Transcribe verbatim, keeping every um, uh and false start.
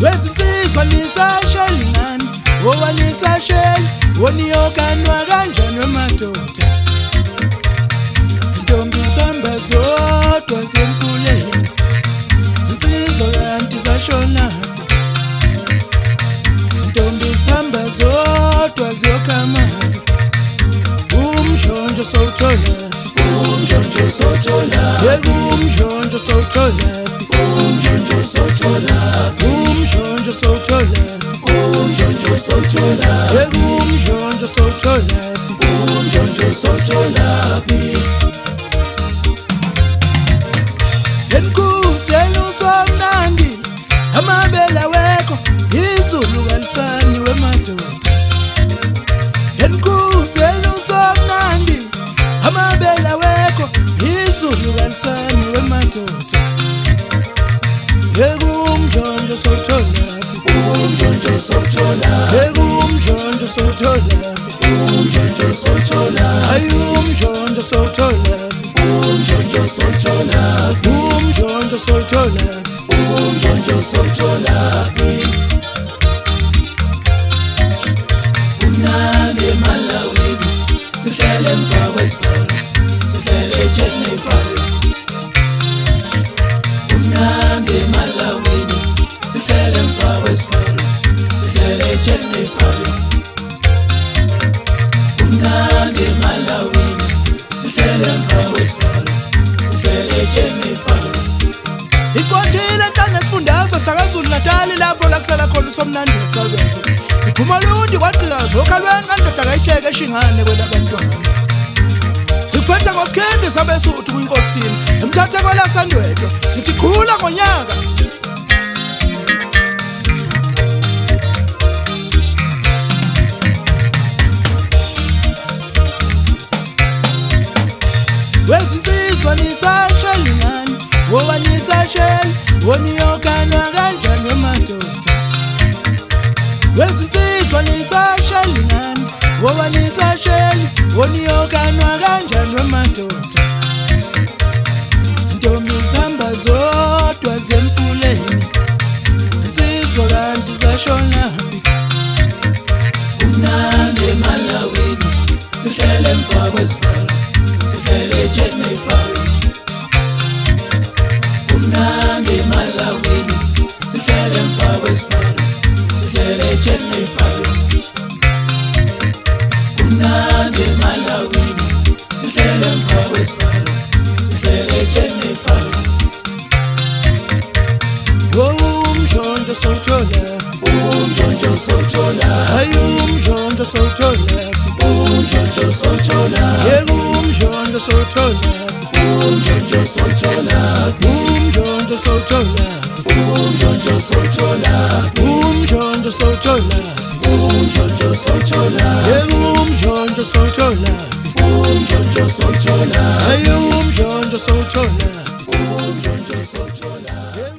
wezinsizwa nisasheli nani owanisasheli woniyokanwa kanjani wemadoda zintombi zihamba zodwa zemfuleni zinsizwa kanti zashonaphi zintombi zihamba zodwa ziyokhamaza umshontsho sowutholaphi umshontsho sowutholaphi yekumshontsho sowutholaphi umshontsho sowutholaphi umshontsho sowutholaphi umshontsho sowutholaphi yekumshontsho sowutholaphi umshontsho sowutholaphi enkuzeni usomnandi amabela wekho izulu kalisani wemadoda enkuzeni usomnandi amabela wekho izulu kalisani wemadoda yekumshontsho sowutholaphi umshontsho sowutholaphi yekumshontsho sowutholaphi umshontsho sowutholaphi ayumshontsho sowutholaphi umshontsho sowutholaphi umshontsho sowutholaphi umshontsho sowutholaphi umnandi emalawini sihlele emva kwesibalo sihlele ejele ney'falo umnandi emalawini sihlele emva kwesibalo sihlele ejele ney'falo umnandi emalawini sihlele emva kwesibalo sihlele ejele ney'falo iqothile ntana esifundazwe sakazulu natali lapho la kuhlala khona usomnandi wesabelo iphuma lundi kwaqikazi okhalweni kandoda kayihleke eshingane kwelabantwana iphetha ngosikhindi sabesuthu kwinkositini emthathe kwelasandwedwa ngithi khula ngonyaka wezinsizwa nisasheli ngani owanisasheli woniyokanwa kanjani wemadoda wezinsizwa nisasheli ngani owanisasheli woniyokanwa kanjani wemadoda zintombi zihamba zodwa zemfuleni zinsizwa kanti zashonaphi umnandi emalawini sihlele emva kwesibalo sihlele ejele ney'falo umnandi emalawini sihlele emva kwesibalo sihlele ejele ney'falo umnandi emalawini sihlele emva kwesibalo sihlele ejele ney'falo umshontsho sowutholaphi umshontsho sowutholaphi ayumshontsho sowutholaphi umshontsho sowutholaphi yekumshontsho sowutholaphi umshontsho sowutholaphi umshontsho sowutholaphi umshontsho sowutholaphi umshontsho sowutholaphi umshontsho sowutholaphi yekumshontsho sowutholaphi umshontsho sowutholaphi ayumshontsho sowutholaphi umshontsho sowutholaphi